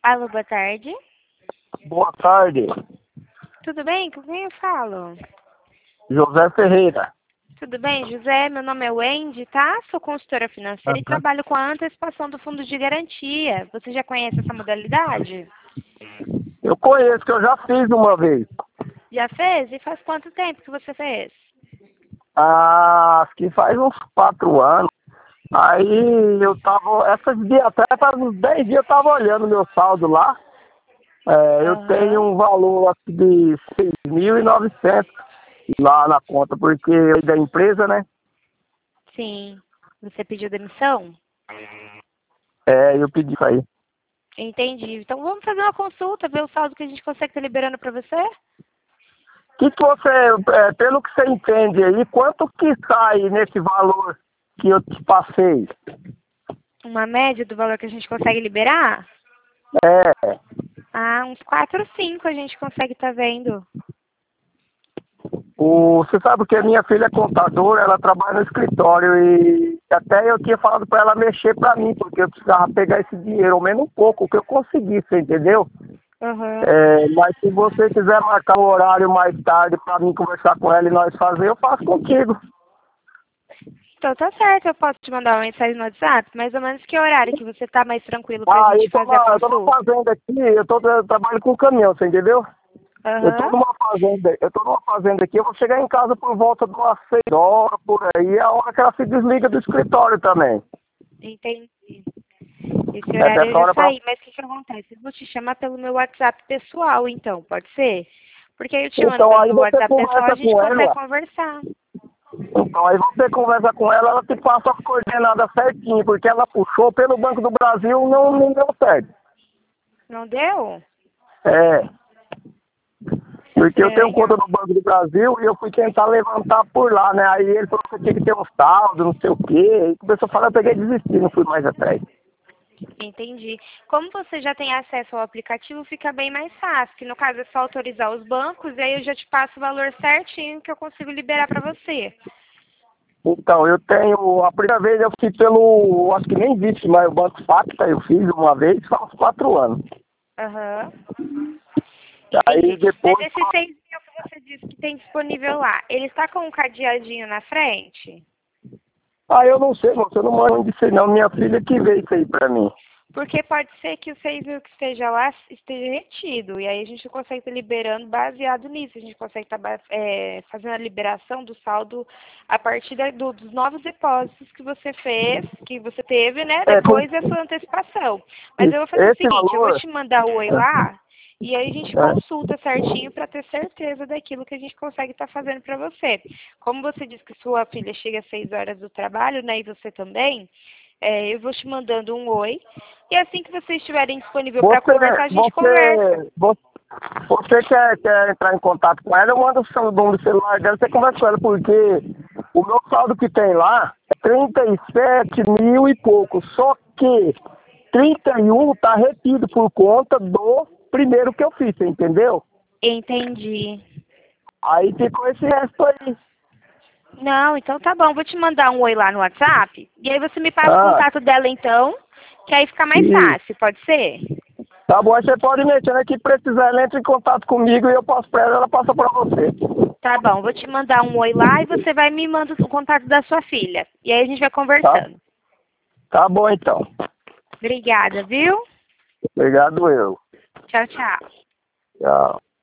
Alô, boa tarde. Boa tarde, Tudo bem? Com quem eu falo? José Ferreira. Tudo bem, José? Meu nome é Wendy, tá? Sou consultora financeira e Aham. trabalho com a antecipação do fundo de garantia. Você já conhece essa modalidade? Eu conheço, que eu já fiz uma vez. Já fez? E faz quanto tempo que você fez? Acho que faz uns 4 anos. Aí eu tava, essas dias até, faz uns 10 dias eu tava olhando meu saldo lá. Eu tenho Aham. um valor acho, de 6.900 lá na conta, porque eu da empresa, né? Sim. Você pediu demissão? Eu pedi isso aí. Entendi. Então vamos fazer uma consulta, ver o saldo que a gente consegue estar liberando para você? Que você, pelo que você entende aí, quanto que sai nesse valor que eu te passei? Uma média do valor que a gente consegue liberar? É. Ah, uns 4 ou 5 a gente consegue estar vendo. Você sabe que a minha filha é contadora, ela trabalha no escritório e até eu tinha falado para ela mexer para mim, porque eu precisava pegar esse dinheiro, ao menos um pouco, o que eu conseguisse, entendeu? Aham. Mas se você quiser marcar um horário mais tarde para mim conversar com ela e nós fazer, eu faço contigo. Então tá certo, eu posso te mandar uma mensagem no WhatsApp, mais ou menos que horário que você tá mais tranquilo pra Ah, gente fazer a eu tô numa consulta. fazenda aqui, eu trabalho com caminhão, você entendeu? Aham, Eu tô numa fazenda aqui, eu vou chegar em casa por volta de umas 6 horas, por aí, é a hora que ela se desliga do escritório também. entendi. Esse É horário eu dessa já hora pra. saí, mas o que que acontece? Eu vou te chamar pelo meu WhatsApp pessoal, então, pode ser? Porque aí eu te mando Então pelo aí meu você WhatsApp pessoal, a conversa gente com consegue ela. conversar. Então aí você conversa com ela, ela te passa as coordenadas certinho, porque ela puxou pelo Banco do Brasil, não deu certo. Não deu? É, porque eu tenho conta Estranho. no Banco do Brasil e eu fui tentar levantar por lá, né? Aí ele falou que eu tinha que ter um saldo, não sei o quê. E começou a falar, eu peguei e desisti, não fui mais atrás. Entendi. Como você já tem acesso ao aplicativo, fica bem mais fácil, que no caso é só autorizar os bancos e aí eu já te passo o valor certinho que eu consigo liberar para você. Então, eu tenho, a primeira vez eu fiz pelo, acho que nem existe mais o Banco Facta, eu fiz uma vez, faz uns 4 anos. Aham. Aí Entendi. Mas depois, esses 6 mil que você disse que tem disponível lá, ele está com um cadeadinho na frente? eu não sei, moço, eu não mando disso aí não, minha filha que veio isso aí pra mim. Porque pode ser que os 6 mil que esteja lá esteja retido. E aí a gente consegue estar liberando baseado nisso. A gente consegue estar fazendo a liberação do saldo a partir dos novos depósitos que você fez, que você teve, né? É, com Depois da sua antecipação. Mas eu vou fazer o esse seguinte, eu vou valor, te mandar o oi lá. E aí a gente é, consulta certinho para ter certeza daquilo que a gente consegue estar fazendo para você. Como você disse que sua filha chega às 6 horas do trabalho, né? E você também, eu vou te mandando um oi. E assim que vocês estiverem disponível para você, conversar, a gente conversa. você, você, você quer entrar em contato com ela, eu mando o seu número do celular dela, você conversa com ela, porque o meu saldo que tem lá é 37 mil e pouco, só que 31 tá retido por conta do primeiro que eu fiz, você entendeu? Entendi. Aí ficou esse resto aí. Não, então tá bom. Vou te mandar um oi lá no WhatsApp. E aí você me passa o Ah, contato dela então, que aí fica mais e fácil, pode ser? tá bom, aí você pode mexer aqui, precisar, ela entra em contato comigo e eu passo pra ela, ela passa pra você. Tá bom, vou te mandar um oi lá e você vai me mandar o contato da sua filha. E aí a gente vai Tá, conversando. tá bom então. Obrigada, viu? Obrigado eu. Tchau, tchau. Tchau.